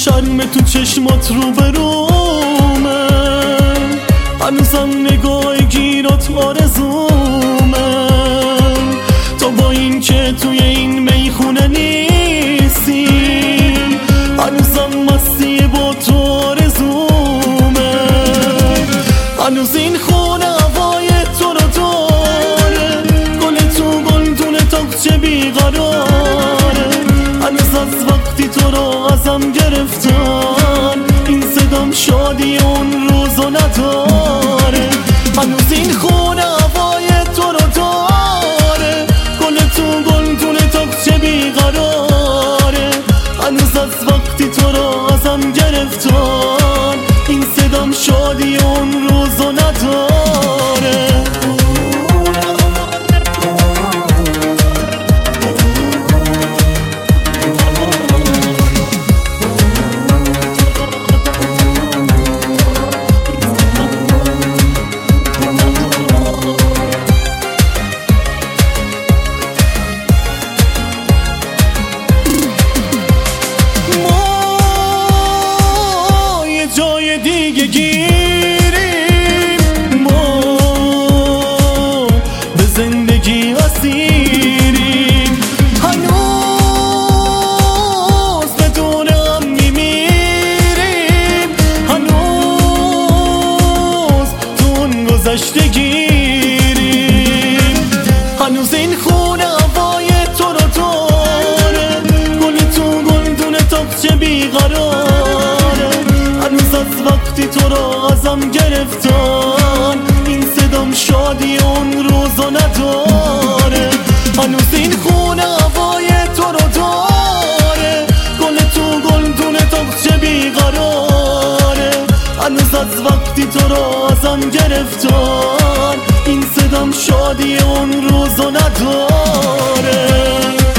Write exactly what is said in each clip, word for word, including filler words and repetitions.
شرم تو چشمات رو برومه، هنوزم نگاه گیرات آرزومه. تو با این که توی این میخونه نیستی، هنوزم مستی با تو آرزومه. هنوز این خونه هوای تو رو داره، گل تو گلدون تاقچه بیقراره. هنوز از وقتی تو رو ازم گرفتن، این صدام شادی اون روزو نداره. هنوز این خونه هوای تو رو داره، گل تو گلدون تاقچه بیقراره. هنوز از وقتی تو رو ازم گرفتن، این صدام شادی اون روزو نداره. دیگه گیریم، ما به زندگی اسیریم. هنوز بدون هم میمیریم، هنوز تو اون گذشته گیریم. هنوز این خونه هوای تو رو داره، گل تو گلدون تاقچه بیقراره. هنوز از وقتی تو رو ازم گرفتن، این صدام شادی اون روزو نداره. هنوز این خونه هوای تو رو داره، گل تو گلدون تاقچه بیقراره. هنوز از وقتی تو رو ازم گرفتن، این صدام شادی اون روزو نداره.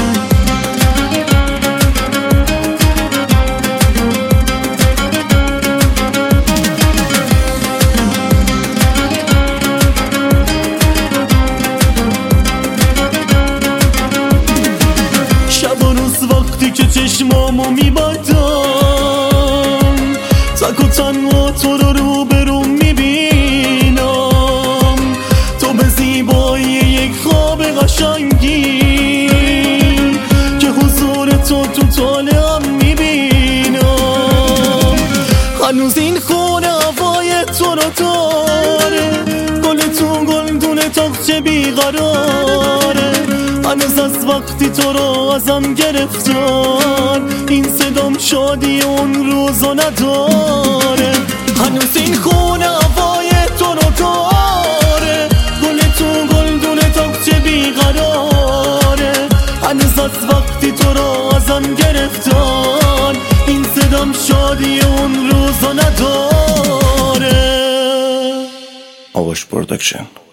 وقتی که چشمامو میبندم، تک و تنها تو رو رو برون میبینم. تو به زیبایی یک خواب قشنگی، که حضور تو تو طالعم میبینم. هنوز این خونه هوای تو رو داره، گل تو گلدون تاقچه بیقراره. هنوز از وقتی تو رو ازم گرفتن، این صدام شادی اون روزو نداره. هنوز این خونه هوای تو رو داره، گل تو گلدون تاقچه بیقراره. هنوز از وقتی تو رو ازم گرفتن، این صدام شادی اون روزو نداره. آواش پروداکشن.